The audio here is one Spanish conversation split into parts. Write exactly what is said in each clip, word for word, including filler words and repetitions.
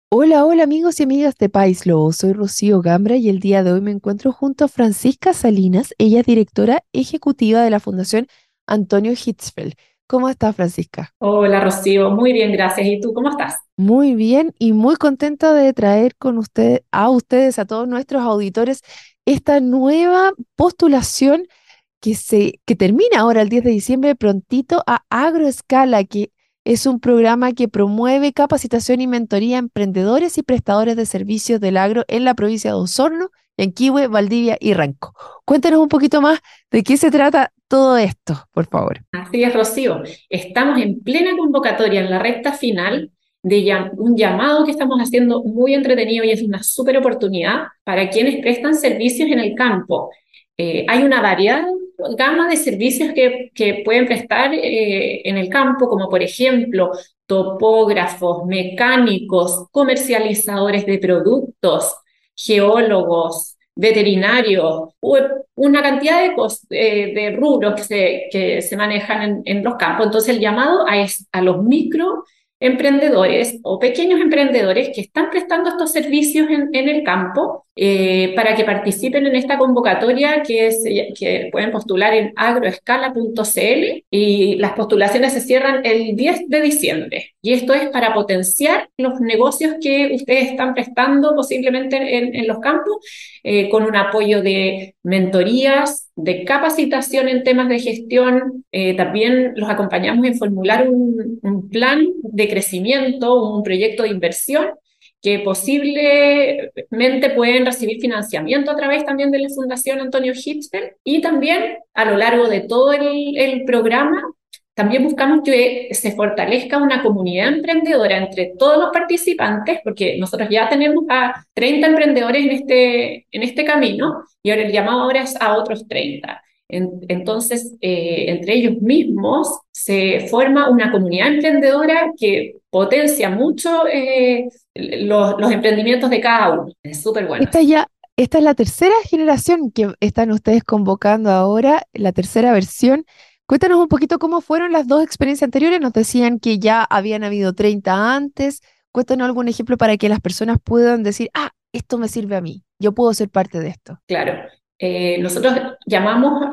Hola, hola amigos y amigas de País Lobo, soy Rocío Gambra y el día de hoy me encuentro junto a Francisca Salinas, ella es directora ejecutiva de la Fundación Antonio Hitzfeld. ¿Cómo está Francisca? Hola Rocío, muy bien, gracias. ¿Y tú cómo estás? Muy bien y muy contenta de traer con usted, a ustedes, a todos nuestros auditores, esta nueva postulación que, se, que termina ahora el diez de diciembre prontito a Agroescala, que es un programa que promueve capacitación y mentoría a emprendedores y prestadores de servicios del agro en la provincia de Osorno, Yanquihue, Valdivia y Ranco. Cuéntanos un poquito más de qué se trata todo esto, por favor. Así es, Rocío. Estamos en plena convocatoria, en la recta final de llam- un llamado que estamos haciendo muy entretenido y es una súper oportunidad para quienes prestan servicios en el campo. Eh, hay una variada gama de servicios que, que pueden prestar eh, en el campo, como por ejemplo topógrafos, mecánicos, comercializadores de productos, geólogos, veterinarios, u- una cantidad de, cos- eh, de rubros que se, que se manejan en, en los campos. Entonces, el llamado a, es, a los microemprendedores o pequeños emprendedores que están prestando estos servicios en, en el campo eh, para que participen en esta convocatoria que, es, que pueden postular en agroescala punto c l y las postulaciones se cierran el diez de diciembre. Y esto es para potenciar los negocios que ustedes están prestando posiblemente en, en los campos eh, con un apoyo de mentorías, de capacitación en temas de gestión. Eh, también los acompañamos en formular un, un plan de crecimiento, un proyecto de inversión que posiblemente pueden recibir financiamiento a través también de la Fundación Antonio Hitzfeld y también a lo largo de todo el, el programa también buscamos que se fortalezca una comunidad emprendedora entre todos los participantes, porque nosotros ya tenemos a treinta emprendedores en este, en este camino y ahora el llamado ahora es a otros treinta. En, entonces, eh, entre ellos mismos se forma una comunidad emprendedora que potencia mucho eh, los, los emprendimientos de cada uno. Es súper bueno Esta eso. ya, esta es la tercera generación que están ustedes convocando ahora, la tercera versión. Cuéntanos un poquito cómo fueron las dos experiencias anteriores. Nos decían que ya habían habido treinta antes. Cuéntanos algún ejemplo para que las personas puedan decir, ah, esto me sirve a mí, yo puedo ser parte de esto. Claro. Eh, nosotros llamamos,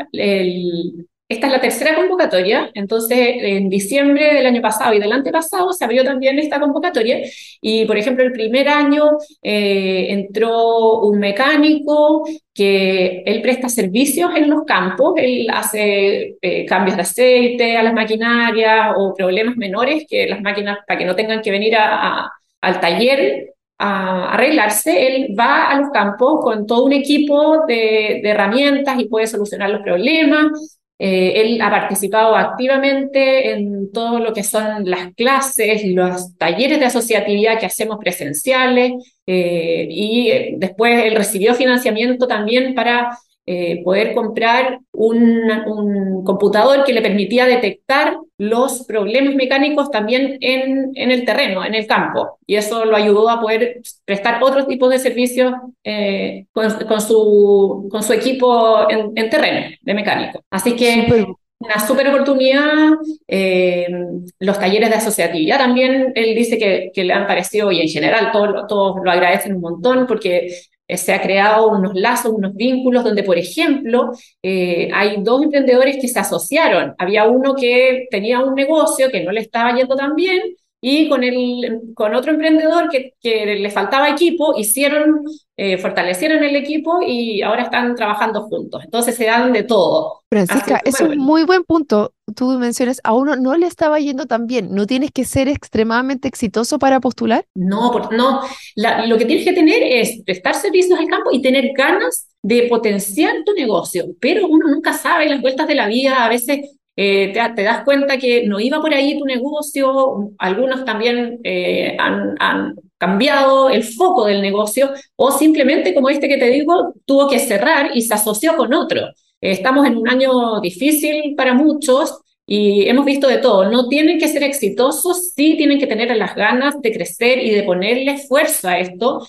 el, esta es la tercera convocatoria, entonces en diciembre del año pasado y del antepasado se abrió también esta convocatoria y, por ejemplo, el primer año eh, entró un mecánico que él presta servicios en los campos, él hace eh, cambios de aceite a las maquinarias o problemas menores que las máquinas, para que no tengan que venir a, a, al taller a arreglarse, él va a los campos con todo un equipo de, de herramientas y puede solucionar los problemas. Eh, él ha participado activamente en todo lo que son las clases, los talleres de asociatividad que hacemos presenciales eh, y eh, después él recibió financiamiento también para eh, poder comprar un, un, computador que le permitía detectar los problemas mecánicos también en, en, el terreno, en el campo. Y eso lo ayudó a poder prestar otros tipos de servicios eh, con, con, su, con, su, equipo en, en, terreno de mecánico. Así Súper, que una súper oportunidad. Eh, los talleres de asociatividad también, él dice que, que le han parecido, y en general todos, todos lo agradecen un montón porque eh, se ha creado unos lazos, unos vínculos donde, por ejemplo, eh, hay dos emprendedores que se asociaron. Había uno que tenía un negocio que no le estaba yendo tan bien y con, el, con otro emprendedor que, que le faltaba equipo, hicieron, eh, fortalecieron el equipo y ahora están trabajando juntos. Entonces se dan de todo. Ha sido Francisca, eso súper es un bueno. muy buen punto. Tú mencionas, a uno no le estaba yendo tan bien. No tienes que ser extremadamente exitoso para postular. No, por- no. La- lo que tienes que tener es prestar servicios al campo y tener ganas de potenciar tu negocio, pero uno nunca sabe las vueltas de la vida, a veces eh, te, te das cuenta que no iba por ahí tu negocio, algunos también eh, han, han cambiado el foco del negocio o simplemente, como este que te digo, tuvo que cerrar y se asoció con otro. Eh, estamos en un año difícil para muchos y hemos visto de todo. No tienen que ser exitosos, sí tienen que tener las ganas de crecer y de ponerle esfuerzo a esto,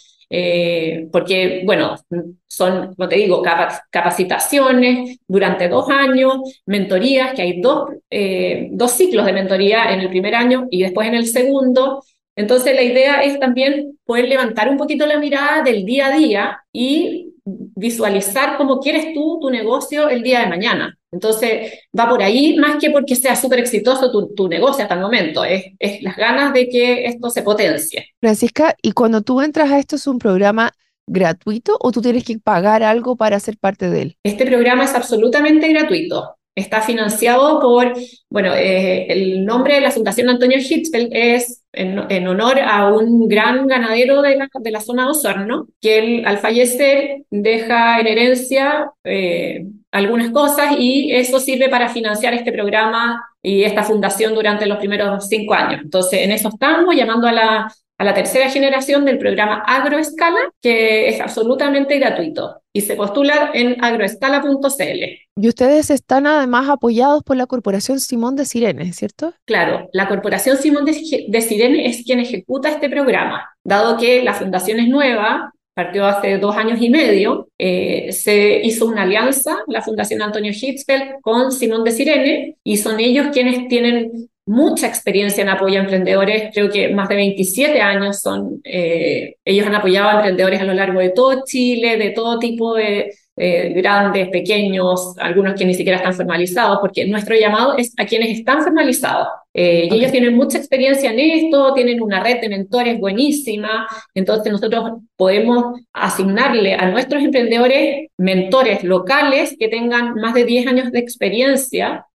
eh, porque, bueno, son, como te digo, capa- capacitaciones durante dos años, mentorías, que hay dos, eh, dos ciclos de mentoría en el primer año y después en el segundo. Entonces, la idea es también poder levantar un poquito la mirada del día a día y visualizar cómo quieres tú tu negocio el día de mañana. Entonces, va por ahí más que porque sea súper exitoso tu, tu negocio hasta el momento, es, es las ganas de que esto se potencie. Francisca, y cuando tú entras a esto, ¿es un programa gratuito o tú tienes que pagar algo para ser parte de él? Este programa es absolutamente gratuito. Está financiado por, bueno, eh, el nombre de la Fundación Antonio Hitzfeld es en, en honor a un gran ganadero de la, de la zona de Osorno, que él al fallecer deja en herencia eh, algunas cosas y eso sirve para financiar este programa y esta fundación durante los primeros cinco años. Entonces, en eso estamos, llamando a la, a la tercera generación del programa Agroescala, que es absolutamente gratuito y se postula en agroescala punto c l. Y ustedes están además apoyados por la Corporación Simón de Sirene, ¿cierto? Claro, la Corporación Simón de, de Sirene es quien ejecuta este programa, dado que la fundación es nueva, partió hace dos años y medio, eh, se hizo una alianza, la Fundación Antonio Hitzfeld, con Simón de Sirene, y son ellos quienes tienen mucha experiencia en apoyo a emprendedores, creo que más de veintisiete años son, eh, ellos han apoyado a emprendedores a lo largo de todo Chile, de todo tipo de eh, grandes, pequeños, algunos que ni siquiera están formalizados, porque nuestro llamado es a quienes están formalizados. Eh, y Ok. ellos tienen mucha experiencia en esto, tienen una red de mentores buenísima, entonces nosotros podemos asignarle a nuestros emprendedores mentores locales que tengan más de diez años de experiencia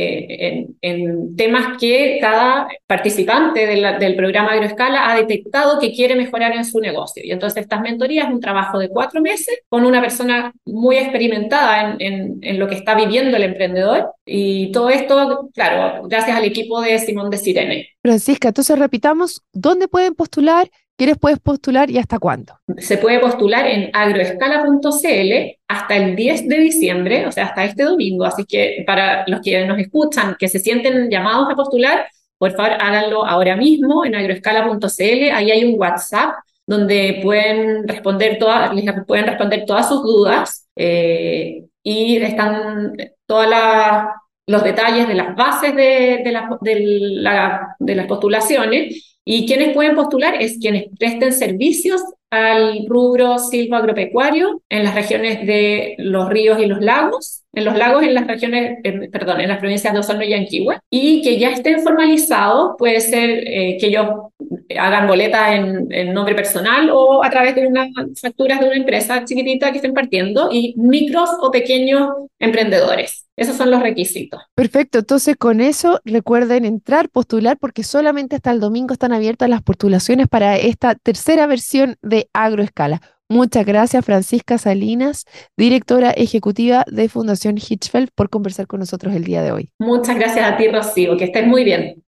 eh, en, en temas que cada participante de la, del programa Agroescala ha detectado que quiere mejorar en su negocio. Y entonces estas mentorías es un trabajo de cuatro meses con una persona muy experimentada en, en, en lo que está viviendo el emprendedor. Y todo esto, claro, gracias al equipo de Simón de Sirene. Francisca, entonces repitamos, ¿dónde pueden postular? ¿Quiénes pueden postular y hasta cuándo? Se puede postular en agroescala punto c l hasta el diez de diciembre, o sea, hasta este domingo. Así que para los que nos escuchan, que se sienten llamados a postular, por favor háganlo ahora mismo en agroescala punto c l. Ahí hay un WhatsApp donde pueden responder todas, les pueden responder todas sus dudas eh, y están todas las los detalles de las bases de, de, la, de, la, de las postulaciones. Y quienes pueden postular es quienes presten servicios al rubro silvoagropecuario en las regiones de los ríos y los lagos, en los lagos en las regiones, eh, perdón, en las provincias de Osorno y Yanquihue, y que ya estén formalizados, puede ser eh, que ellos hagan boletas en, en nombre personal o a través de unas facturas de una empresa chiquitita que estén partiendo, y micros o pequeños emprendedores. Esos son los requisitos. Perfecto, entonces con eso recuerden entrar, postular, porque solamente hasta el domingo están abiertas las postulaciones para esta tercera versión de Agroescala. Muchas gracias, Francisca Salinas, directora ejecutiva de Fundación Hitzfeld, por conversar con nosotros el día de hoy. Muchas gracias a ti, Rocío, que estés muy bien.